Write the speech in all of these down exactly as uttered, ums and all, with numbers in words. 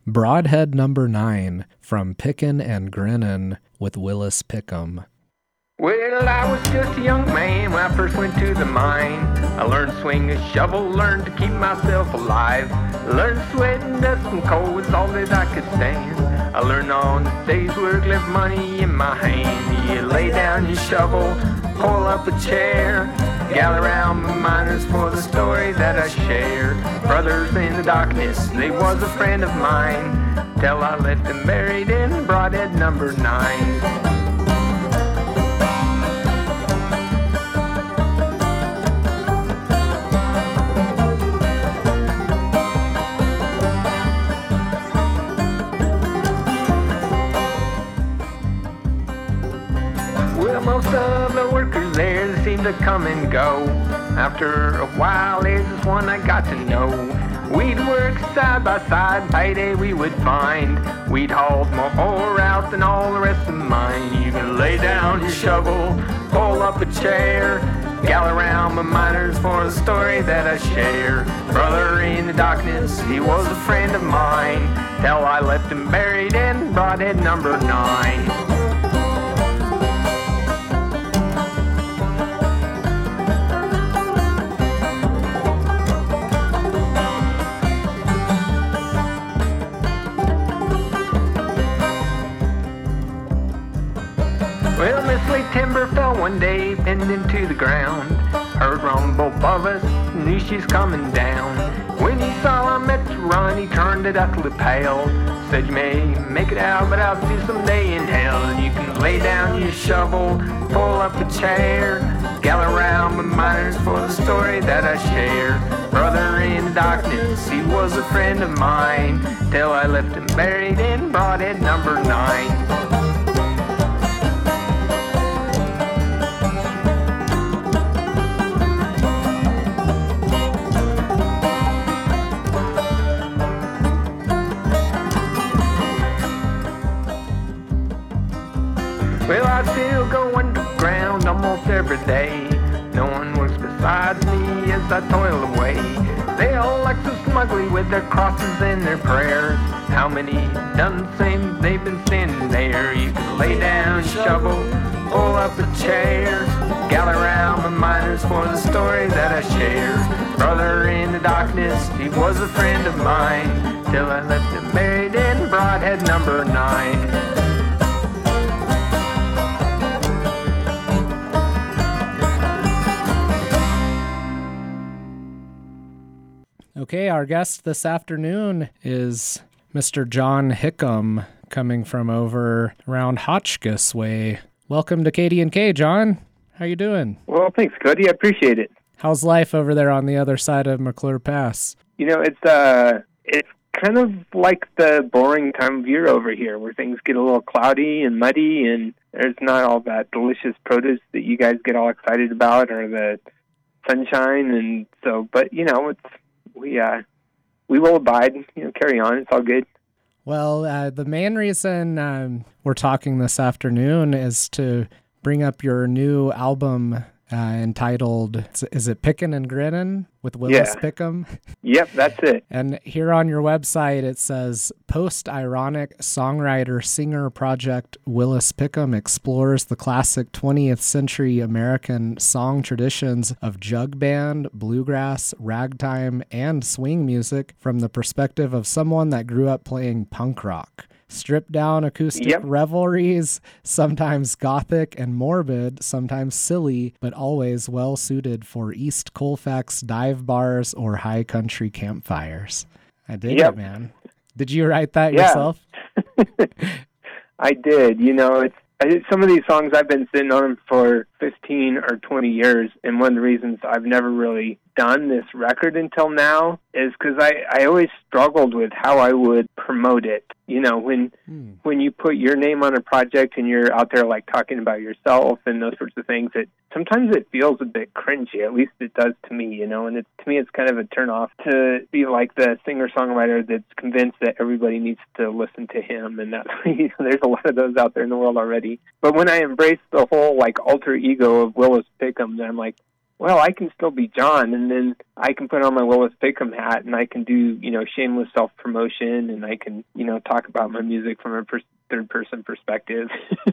Broadhead Number Nine from Pickin' and Grinnin' with Willis Pickham. Well, I was just a young man when I first went to the mine. I learned to swing a shovel, learned to keep myself alive. Learned to sweat and dust and cold was all that I could stand. I learned on the day's work, left money in my hand. You lay down your shovel, pull up a chair, gather around the miners for the story that I share. Brothers in the darkness, they was a friend of mine, till I left them buried in Broadhead Number Nine. Most of the workers there seem to come and go. After a while, there's this one I got to know. We'd work side by side, payday we would find. We'd haul more ore out than all the rest of mine. You can lay down your shovel, pull up a chair, gather around my miners for the story that I share. Brother in the darkness, he was a friend of mine, till I left him buried in Broadhead Number Nine. Well, Miss Lee Timber fell one day, pinned into the ground. Heard rumble above us, knew she's coming down. When he saw I meant to run, he turned it deathly pale. Said, you may make it out, but I'll see you someday in hell. You can lay down your shovel, pull up a chair, gather around my miners for the story that I share. Brother in the darkness, he was a friend of mine, till I left him buried in Broadhead Number Nine. Well, I still go underground almost every day. No one works beside me as I toil away. They all act so smugly with their crosses and their prayers. How many done the same? They've been standing there. You can lay down, shovel, pull up a chair, gather around my miners for the story that I share. Brother in the darkness, he was a friend of mine, till I left him buried in Broadhead Number Nine. Okay, our guest this afternoon is Mister John Hickam, coming from over around Hotchkiss way. Welcome to K D and K, John. How you doing? Well, thanks, Cody. I appreciate it. How's life over there on the other side of McClure Pass? You know, it's uh, it's kind of like the boring time of year over here, where things get a little cloudy and muddy, and there's not all that delicious produce that you guys get all excited about, or the sunshine, and so. But you know, it's we uh, we will abide. You know, carry on. It's all good. Well, uh, the main reason um, we're talking this afternoon is to bring up your new album uh, entitled, is it Pickin' and Grinnin' with Willis Yeah. Pickham? Yep, that's it. And here on your website, it says, post-ironic songwriter-singer project Willis Pickham explores the classic twentieth century American song traditions of jug band, bluegrass, ragtime, and swing music from the perspective of someone that grew up playing punk rock. Stripped down acoustic Yep. revelries, sometimes gothic and morbid, sometimes silly, but always well suited for East Colfax dive bars or high country campfires. I dig Yep. it, man. Did you write that Yeah. yourself? I did. You know, it's I, some of these songs I've been sitting on them for fifteen or twenty years, and one of the reasons I've never really done this record until now is because I, I always struggled with how I would promote it. You know, when Hmm. when you put your name on a project and you're out there like talking about yourself and those sorts of things, it sometimes it feels a bit cringy. At least it does to me, you know. And it, to me, it's kind of a turnoff to be like the singer-songwriter that's convinced that everybody needs to listen to him, and that you know, there's a lot of those out there in the world already. But when I embrace the whole like alter ego of Willis Pickham, then I'm like, well, I can still be John, and then I can put on my Willis Pickham hat, and I can do, you know, shameless self-promotion, and I can, you know, talk about my music from a per- third-person perspective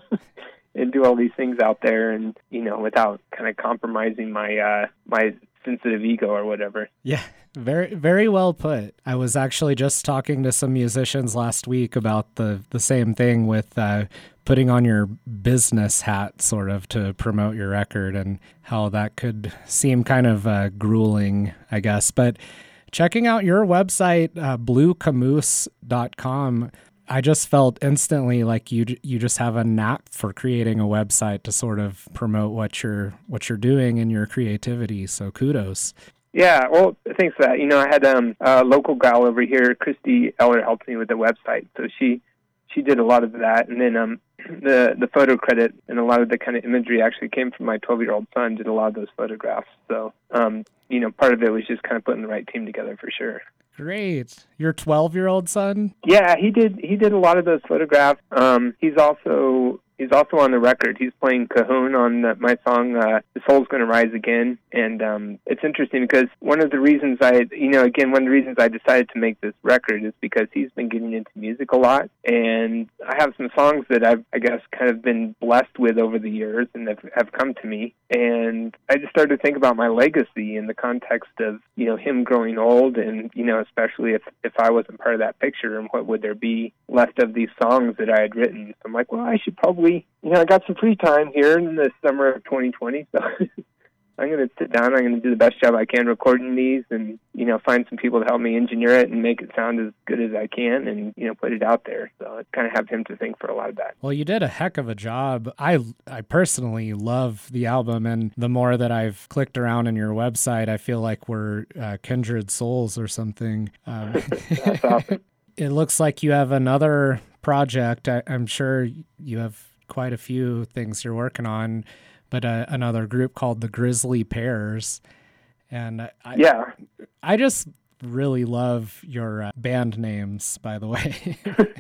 and do all these things out there, and, you know, without kind of compromising my uh, my sensitive ego or whatever. Yeah, very, very well put. I was actually just talking to some musicians last week about the, the same thing with uh, putting on your business hat sort of to promote your record, and how that could seem kind of uh, grueling, I guess. But checking out your website, uh, blue camoose dot com, I just felt instantly like you you just have a knack for creating a website to sort of promote what you're what you're doing and your creativity. So kudos. Yeah, well, thanks for that. You know, I had um, a local gal over here, Christy Eller, helped me with the website. So she she did a lot of that, and then um, the the photo credit and a lot of the kind of imagery actually came from my twelve-year-old son. Did a lot of those photographs. So um, you know, part of it was just kind of putting the right team together for sure. Great. Your twelve-year-old son? Yeah, he did. He did a lot of those photographs. Um, he's also he's also on the record. He's playing Cajon on the, my song uh, "The Soul's Gonna Rise Again," and um, it's interesting because one of the reasons I, you know, again, one of the reasons I decided to make this record is because he's been getting into music a lot, and I have some songs that I've, I guess, kind of been blessed with over the years and have, have come to me, and I just started to think about my legacy in the context of, you know, him growing old, and, you know, especially if, if I wasn't part of that picture, and what would there be left of these songs that I had written. So I'm like, well, I should probably, you know, I got some free time here in the summer of twenty twenty, so I'm going to sit down, I'm going to do the best job I can recording these, and, you know, find some people to help me engineer it and make it sound as good as I can, and, you know, put it out there. So I kind of have him to thank for a lot of that. Well, you did a heck of a job. I, I personally love the album, and the more that I've clicked around on your website, I feel like we're uh, kindred souls or something. Um, That's awesome. It looks like you have another project. I, I'm sure you have quite a few things you're working on, but uh, another group called the Grizzly Pears. And I, yeah, I just really love your uh, band names, by the way.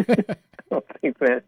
Oh, thanks, man.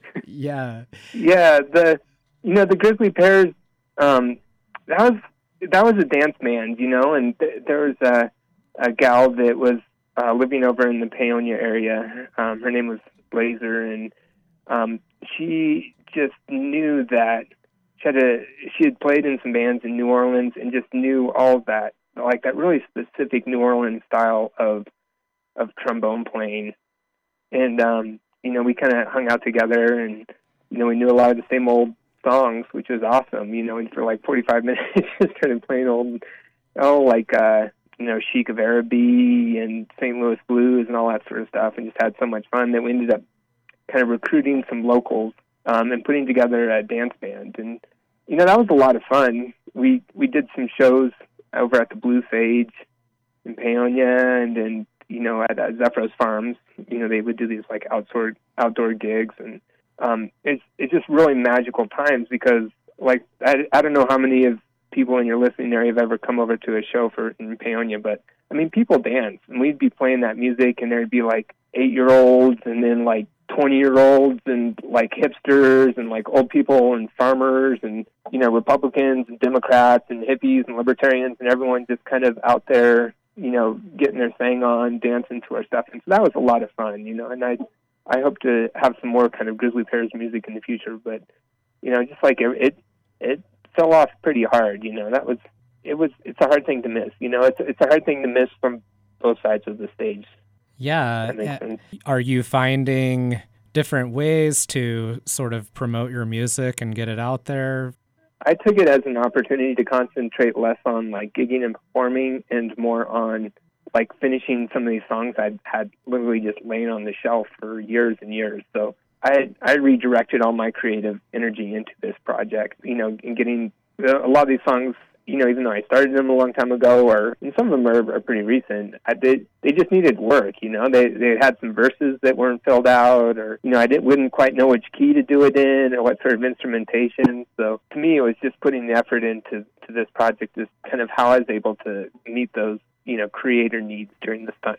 Yeah. Yeah, the, you know, the Grizzly Pears, um, that was, that was a dance band, you know, and th- there was a, a gal that was uh, living over in the Paonia area. Um, her name was Blazer, and um, she just knew that she had, a, she had played in some bands in New Orleans and just knew all of that, like that really specific New Orleans style of of trombone playing. And, um, you know, we kind of hung out together, and, you know, we knew a lot of the same old songs, which was awesome. You know, and for like forty-five minutes, just started playing old, oh, like, uh, you know, Chic of Araby and Saint Louis Blues and all that sort of stuff, and just had so much fun that we ended up kind of recruiting some locals um, and putting together a dance band. And, you know, that was a lot of fun. We we did some shows over at the Blue Sage in Paonia, and then, you know, at uh, Zephyros Farms. You know, they would do these like outdoor outdoor gigs, and um, it's it's just really magical times because, like, I, I don't know how many of people in your listening area have ever come over to a show for in Paonia, but I mean, people dance, and we'd be playing that music, and there'd be like eight-year-olds, and then like twenty-year-olds, and like hipsters, and like old people, and farmers, and, you know, Republicans and Democrats and hippies and libertarians, and everyone just kind of out there, you know, getting their thing on, dancing to our stuff. And so that was a lot of fun, you know, and I I hope to have some more kind of Grizzly Pears music in the future, but, you know, just like it, it, it fell off pretty hard, you know, that was, it was, it's a hard thing to miss, you know, it's, it's a hard thing to miss from both sides of the stage. Yeah. Uh, are you finding different ways to sort of promote your music and get it out there? I took it as an opportunity to concentrate less on like gigging and performing and more on like finishing some of these songs I'd had literally just laying on the shelf for years and years. So I I redirected all my creative energy into this project, you know, and getting a lot of these songs, you know, even though I started them a long time ago, or and some of them are, are pretty recent, I did, they just needed work, you know. They they had some verses that weren't filled out, or, you know, I didn't wouldn't quite know which key to do it in or what sort of instrumentation. So to me, it was just putting the effort into to this project is kind of how I was able to meet those, you know, creator needs during this time.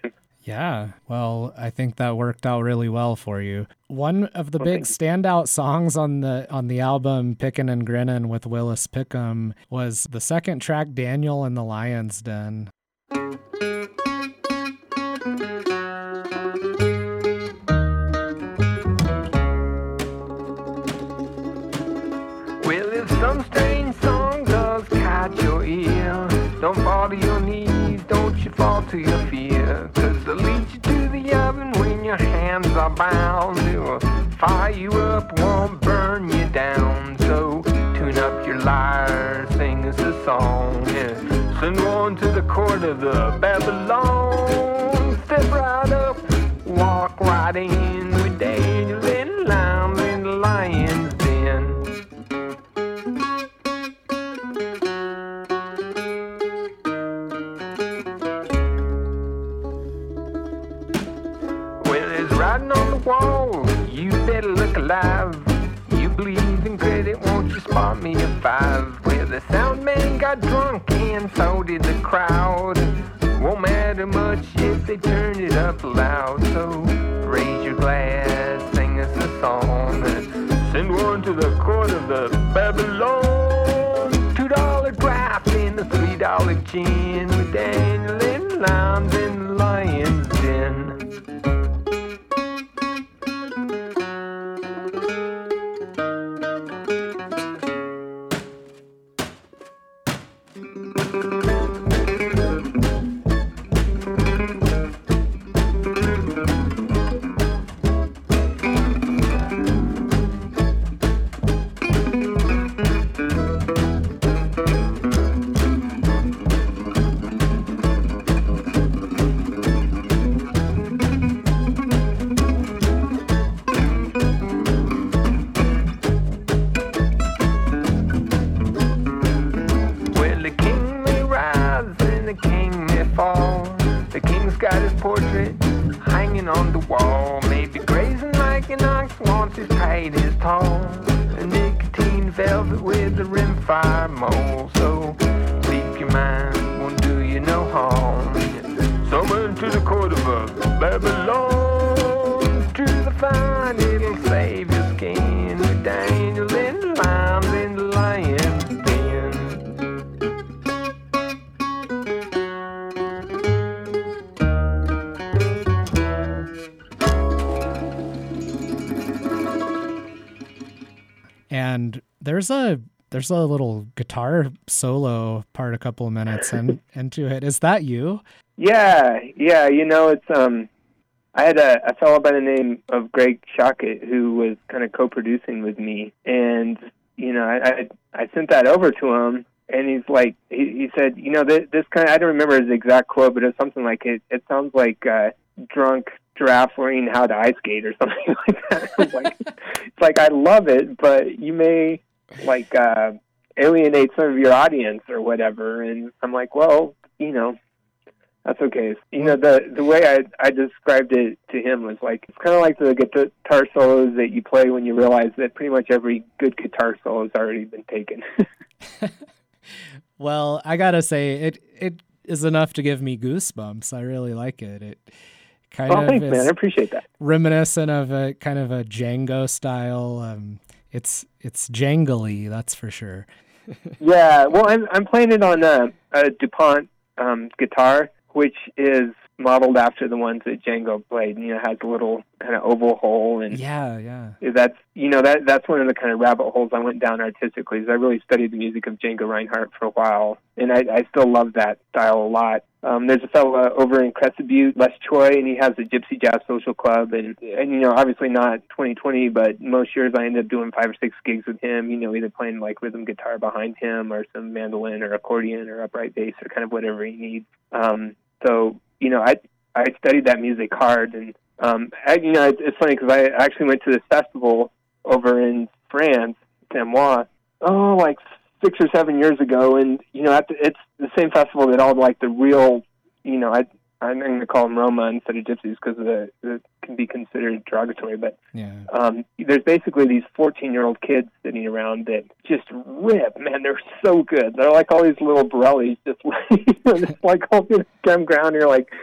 Yeah, well, I think that worked out really well for you. One of the Well, big thank standout songs on the on the album Pickin' and Grinnin' with Willis Pickham was the second track, Daniel in the Lion's Den. Well, if some strange song does catch your ear, don't fall to your knees, don't you fall to your fear, 'cause they'll lead you to the oven when your hands are bound. It will fire you up, won't burn you down. So tune up your lyre, sing us a song, yeah. Send one to the court of the Babylon. Step right up, walk right in with Daniel and Lamb in the lion's den. Well, it's writing on the wall, you better look alive. You believe in credit, won't you spot me a five? Well, the sound man got drunk and so did the crowd. Won't matter much if they turn it up loud. So raise your glass, sing us a song, and send one to the court of the Babylon. Two dollar draft and a three dollar gin with Daniel and Lambs in the lion's den. And there's a there's a little guitar solo part a couple of minutes in, into it. Is that you? Yeah, yeah. You know, it's um, I had a, a fellow by the name of Greg Shockett who was kind of co-producing with me, and you know, I I, I sent that over to him, and he's like, he, he said, you know, this, this kind of, I don't remember his exact quote, but it's something like it. It sounds like uh, drunk giraffe learning how to ice skate or something like that. It's like, it's like I love it, but you may like uh, alienate some of your audience or whatever. And I'm like, well, you know, that's okay. You know, the the way I I described it to him was like, it's kind of like the guitar solos that you play when you realize that pretty much every good guitar solo has already been taken. Well, I gotta say, it it is enough to give me goosebumps. I really like it. It kind oh, of thanks, is man. I appreciate that. Reminiscent of a kind of a Django style. Um, it's it's jangly, that's for sure. Yeah, well, I'm I'm playing it on a, a DuPont um, guitar, which is modeled after the ones that Django played. You know, has a little kind of oval hole, and yeah, yeah. That's you know that that's one of the kind of rabbit holes I went down artistically. Is I really studied the music of Django Reinhardt for a while, and I, I still love that style a lot. Um, there's a fellow over in Crested Butte, Les Choi, and he has a Gypsy Jazz Social Club, and and you know obviously not twenty twenty, but most years I end up doing five or six gigs with him. You know, either playing like rhythm guitar behind him, or some mandolin, or accordion, or upright bass, or kind of whatever he needs. Um, so you know, I I studied that music hard, and um, I, you know, it's, it's funny because I actually went to this festival over in France, Samoa, oh, like six or seven years ago, and you know, at the, it's the same festival that all like the real, you know, I I'm going to call them Roma instead of Gypsies because the it can be considered derogatory, but yeah. um, there's basically these fourteen-year-old kids sitting around that just rip, man. They're so good. They're like all these little Borellis, just like, just like all this gum ground. You're like,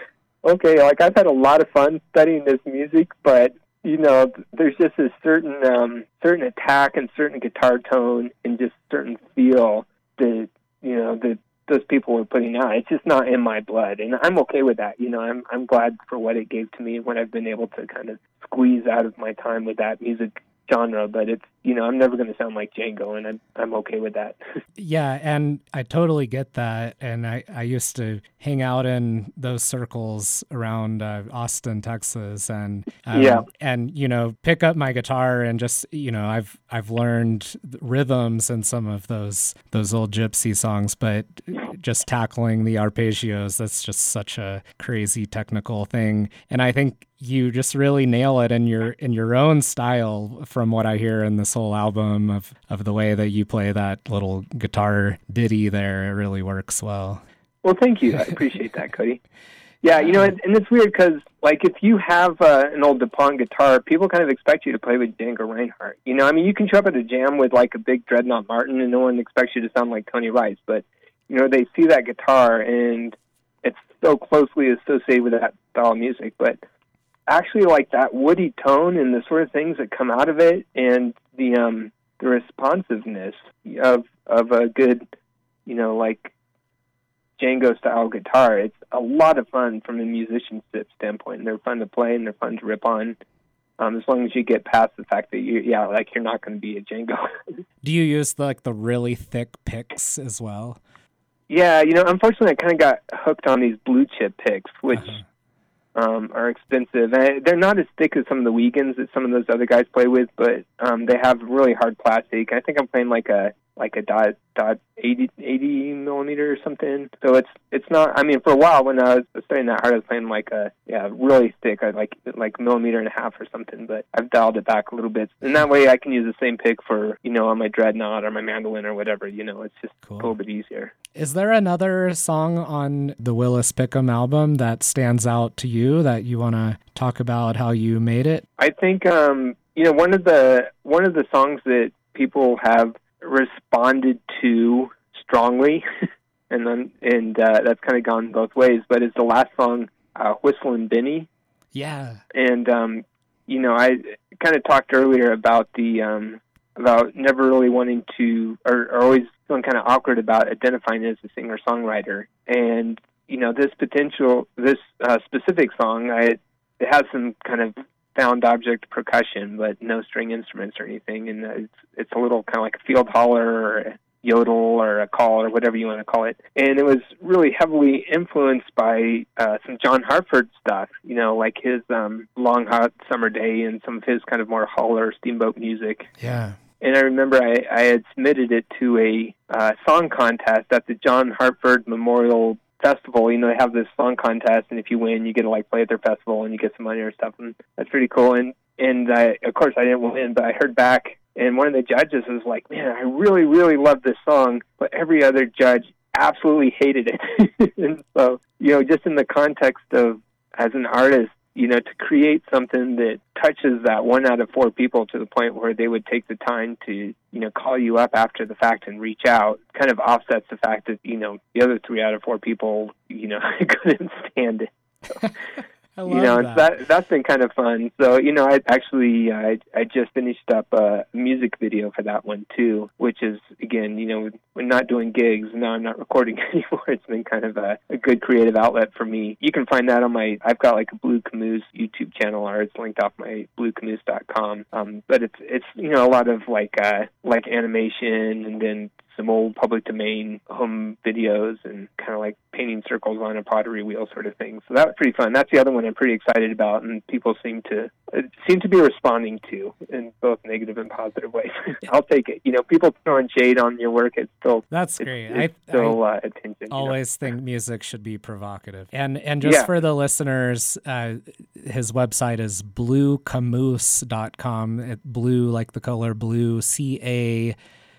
okay, like I've had a lot of fun studying this music, but you know, there's just a certain um, certain attack and certain guitar tone and just certain feel that you know that those people were putting out. It's just not in my blood, and I'm okay with that. You know, I'm I'm glad for what it gave to me and what I've been able to kind of squeeze out of my time with that music genre. But it's, you know, I'm never going to sound like Django, and I'm I'm okay with that. Yeah, and I totally get that. And I, I used to hang out in those circles around uh, Austin, Texas, and um, yeah, and you know, pick up my guitar and just, you know, I've I've learned rhythms in some of those those old gypsy songs, but just tackling the arpeggios, that's just such a crazy technical thing. And I think you just really nail it in your in your own style, from what I hear in this whole album, of of the way that you play that little guitar ditty there. It really works well. Well, thank you. I appreciate that, Cody. Yeah, you know, and, and it's weird because, like, if you have uh, an old DuPont guitar, people kind of expect you to play with Django Reinhardt. You know, I mean, you can show up at a jam with, like, a big Dreadnought Martin, and no one expects you to sound like Tony Rice. But, you know, they see that guitar, and it's so closely associated with that style of music. But actually, like, that woody tone and the sort of things that come out of it, and the um, the responsiveness of of a good, you know, like, Django-style guitar, it's a lot of fun from a musicianship standpoint. And they're fun to play, and they're fun to rip on, um, as long as you get past the fact that, you, yeah, like, you're not going to be a Django. Do you use, the, like, the really thick picks as well? Yeah, you know, unfortunately, I kind of got hooked on these blue chip picks, which uh-huh. um, are expensive. And they're not as thick as some of the Wiegans that some of those other guys play with, but um, they have really hard plastic. I think I'm playing like a like a dot dot eighty, eighty millimeter or something. So it's it's not. I mean, for a while when I was studying that hard, I was playing like a yeah really thick, like like millimeter and a half or something. But I've dialed it back a little bit, and that way I can use the same pick for, you know, on my Dreadnought or my mandolin or whatever. You know, it's just cool. A little bit easier. Is there another song on the Willis Pickham album that stands out to you that you want to talk about how you made it? I think um, you know one of the one of the songs that people have responded to strongly, and then and uh, that's kind of gone both ways. But it's the last song, uh, "Whistlin' Benny." Yeah, and um, you know, I kind of talked earlier about the um, about never really wanting to, or, or always feeling kind of awkward about identifying as a singer-songwriter. And you know, this potential, this uh, specific song, I it has some kind of found object percussion, but no string instruments or anything, and it's it's a little kind of like a field holler or a yodel or a call or whatever you want to call it. And it was really heavily influenced by uh, some John Hartford stuff, you know, like his um, Long Hot Summer Day and some of his kind of more holler steamboat music. Yeah. And I remember I, I had submitted it to a uh, song contest at the John Hartford Memorial Festival. You know, they have this song contest, and if you win, you get to like play at their festival, and you get some money or stuff, and that's pretty cool. And and I, of course, I didn't win, but I heard back, and one of the judges was like, "Man, I really, really love this song," but every other judge absolutely hated it. And so, you know, just in the context of as an artist, you know, to create something that touches that one out of four people to the point where they would take the time to, you know, call you up after the fact and reach out, kind of offsets the fact that, you know, the other three out of four people, you know, couldn't stand it. So, I love you know, that. that that's been kind of fun. So, you know, I actually I I just finished up a music video for that one too, which is, again, you know, we're not doing gigs now. I'm not recording anymore. It's been kind of a, a good creative outlet for me. You can find that on my. I've got like a Blue Camoose YouTube channel, or it's linked off my blue camoose dot com. Um, but it's it's you know a lot of like uh, like animation, and then some old public domain home videos, and kind of like painting circles on a pottery wheel sort of thing. So that was pretty fun. That's the other one I'm pretty excited about, and people seem to uh, seem to be responding to in both negative and positive ways. I'll take it. You know, people throwing shade on your work, it's still that's it's, great. It's I still I uh, attention. always you know? think music should be provocative. And and just yeah. for the listeners, uh, his website is blue camoose dot com. It, blue like the color blue, C A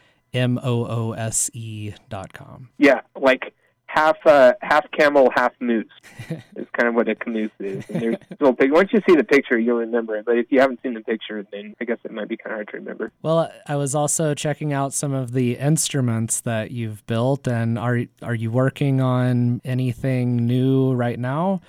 M O O S E dot com. Yeah, like half uh, half camel, half moose is kind of what a camoose is. And there's little pic- Once you see the picture, you'll remember it. But if you haven't seen the picture, then I guess it might be kind of hard to remember. Well, I was also checking out some of the instruments that you've built. And are are you working on anything new right now?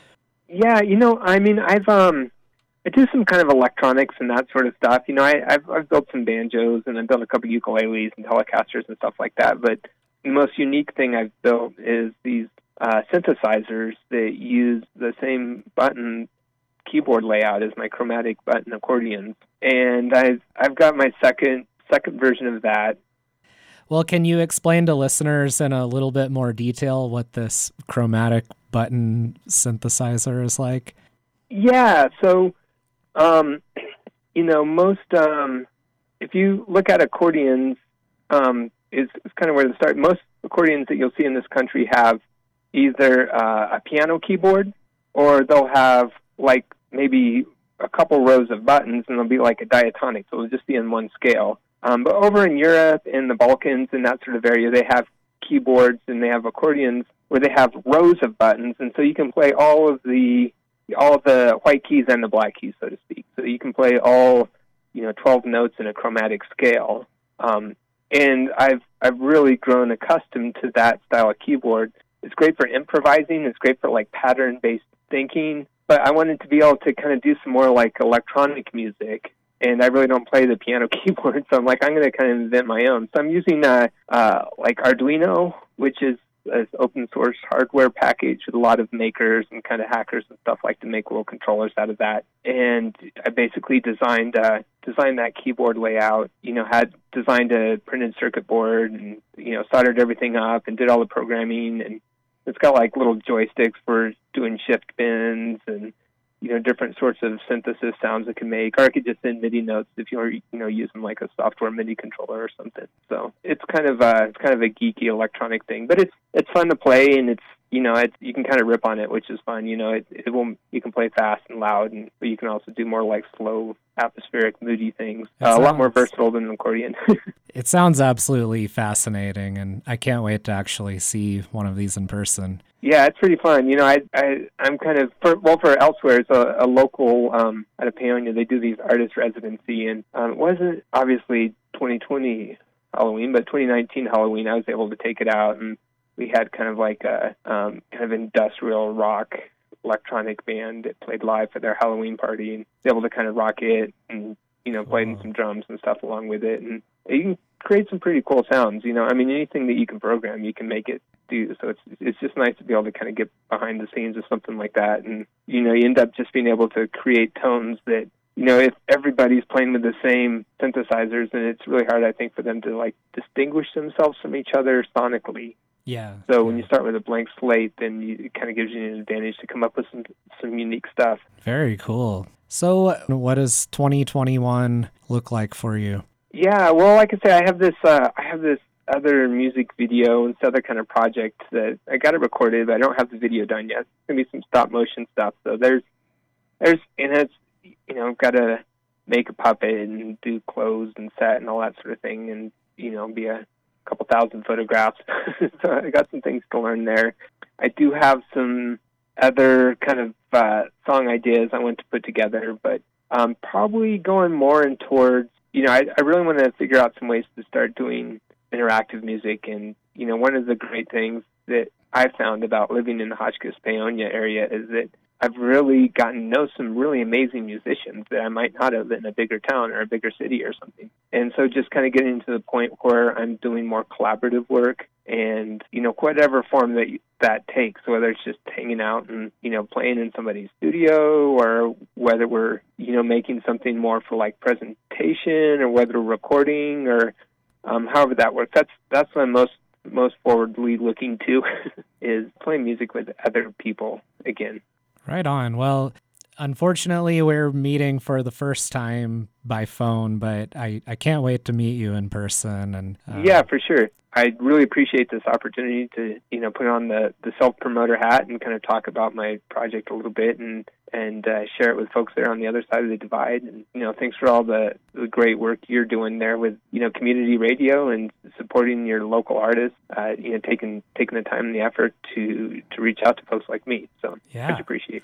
Yeah, you know, I mean, I've um, I do some kind of electronics and that sort of stuff. You know, I, I've I've built some banjos and I've built a couple ukuleles and Telecasters and stuff like that. But the most unique thing I've built is these uh, synthesizers that use the same button keyboard layout as my chromatic button accordions, and I've I've got my second second version of that. Well, can you explain to listeners in a little bit more detail what this chromatic button synthesizer is like? Yeah, so, um, you know, most, um, if you look at accordions, um, is, is kind of where to start. Most accordions that you'll see in this country have either uh, a piano keyboard, or they'll have, like, maybe a couple rows of buttons, and they'll be like a diatonic, so it'll just be in one scale. Um, but over in Europe, in the Balkans, and that sort of area, they have keyboards and they have accordions where they have rows of buttons, and so you can play all of the all of the white keys and the black keys, so to speak. So you can play all, you know, twelve notes in a chromatic scale. Um, and I've I've really grown accustomed to that style of keyboard. It's great for improvising. It's great for like pattern-based thinking. But I wanted to be able to kind of do some more like electronic music. And I really don't play the piano keyboard, so I'm like, I'm going to kind of invent my own. So I'm using uh, uh, like Arduino, which is an open source hardware package with a lot of makers and kind of hackers and stuff like to make little controllers out of that. And I basically designed uh, designed that keyboard layout. You know, had designed a printed circuit board and you know soldered everything up and did all the programming. And it's got like little joysticks for doing shift bends and you know, different sorts of synthesis sounds it can make, or I could just send MIDI notes if you're, you know, using like a software MIDI controller or something. So it's kind of uh, it's kind of a geeky electronic thing, but it's it's fun to play, and it's you know, it's, you can kind of rip on it, which is fun. You know, it it will you can play fast and loud, and but you can also do more like slow, atmospheric, moody things. Uh, sounds, a lot more versatile than an accordion. It sounds absolutely fascinating, and I can't wait to actually see one of these in person. Yeah, it's pretty fun. You know, I, I, I'm kind of, for, well, for Elsewhere, it's a, a local, um, out of Paonia, they do these artist residency, and um, it wasn't obviously twenty twenty Halloween, but twenty nineteen Halloween, I was able to take it out, and we had kind of like a um, kind of industrial rock electronic band that played live for their Halloween party, and was able to kind of rock it, and, you know, played in some drums and stuff along with it, and you can create some pretty cool sounds, you know. I mean, anything that you can program, you can make it do. So it's it's just nice to be able to kind of get behind the scenes of something like that. And, you know, you end up just being able to create tones that, you know, if everybody's playing with the same synthesizers, then it's really hard, I think, for them to, like, distinguish themselves from each other sonically. Yeah. So yeah. when you start with a blank slate, then you, it kind of gives you an advantage to come up with some, some unique stuff. Very cool. So what does twenty twenty-one look like for you? Yeah, well, like I say, I have this uh, I have this other music video and this other kind of project that I got it recorded, but I don't have the video done yet. It's going to be some stop motion stuff. So there's, there's, and it's, you know, got to make a puppet and do clothes and set and all that sort of thing, and, you know, be a couple thousand photographs. So I got some things to learn there. I do have some other kind of uh, song ideas I want to put together, but um, probably going more in towards, you know, I, I really want to figure out some ways to start doing interactive music. And, you know, one of the great things that I found about living in the Hotchkiss Paonia area is that I've really gotten to know some really amazing musicians that I might not have in a bigger town or a bigger city or something. And so just kind of getting to the point where I'm doing more collaborative work and, you know, whatever form that that takes, whether it's just hanging out and, you know, playing in somebody's studio, or whether we're, you know, making something more for like presentation, or whether we're recording, or um, however that works. That's that's what I'm most most forwardly looking to is playing music with other people again. Right on. Well, unfortunately, we're meeting for the first time by phone, but I, I can't wait to meet you in person. And uh, yeah, for sure. I really appreciate this opportunity to, you know, put on the, the self-promoter hat and kind of talk about my project a little bit and and uh, share it with folks there on the other side of the divide. And, you know, thanks for all the, the great work you're doing there with, you know, community radio and supporting your local artists, uh, you know, taking taking the time and the effort to, to reach out to folks like me. So yeah. much appreciate it.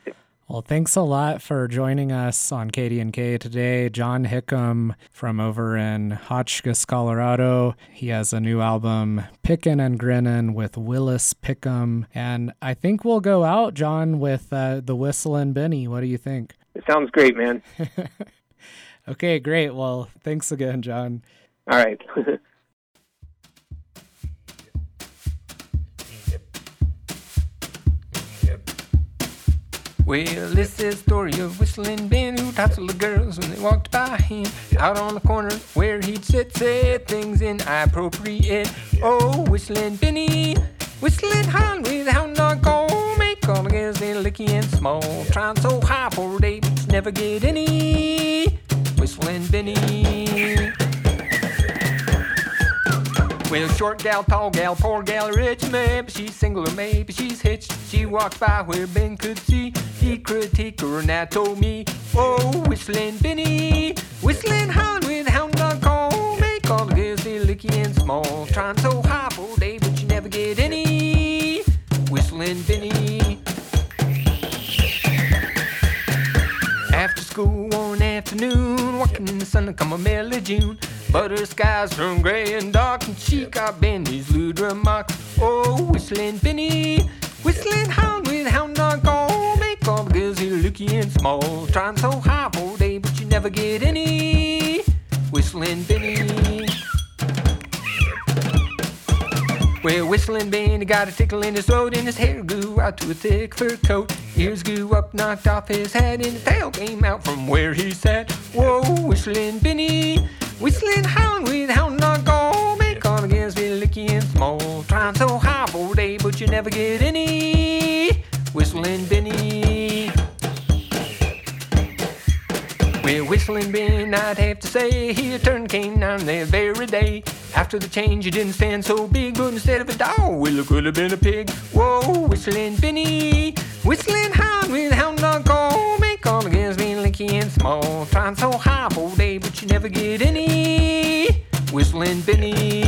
Well, thanks a lot for joining us on K D and K today. John Hickam from over in Hotchkiss, Colorado. He has a new album, Pickin' and Grinnin' with Willis Pickham. And I think we'll go out, John, with uh, the Whistlin' Benny. What do you think? It sounds great, man. Okay, great. Well, thanks again, John. All right. Well, this is the story of Whistling Ben, who taught the girls when they walked by him. Out on the corner where he'd sit, said things inappropriate. Oh, Whistling Benny, whistling hard with hound dog go. Make all the girls little licky and small. Trying so hard for a day, but never get any. Whistling Benny. Well, short gal, tall gal, poor gal, rich, maybe she's single or maybe she's hitched. She walked by where Ben could see. He critiqued her and now told me, oh, Whistling Benny, whistling hard with hound dog call. Make all the girls feel licky and small. Trying so hard for a day, but you never get any. Whistling Benny. After school one afternoon, walking in the sun to come a merry June. But her skies turn gray and dark, and she got Benny's lewd remarks. Oh, Whistling Benny, whistling hard with hound dog call. Make all the girls here looky and small. Trying so hard all day, but you never get any. Whistling Benny. Well, Whistling Benny got a tickle in his throat, and his hair grew out to a thick fur coat. Ears grew up, knocked off his head, and his tail came out from where he sat. Whoa, Whistling Benny, whistling hard with hound dog go. Make all the girls feel licky and small. Trying so hard all day, but you never get any. Whistling Benny. Well, Whistling Ben, I'd have to say, he turned came down that very day. After the change, he didn't stand so big, but instead of a dog, well, it could have been a pig. Whoa, Whistling Benny, whistling hard with hound dog go. Make all the girls feel licky and small. Trying so hard all day, but you never get any. Whistling Benny.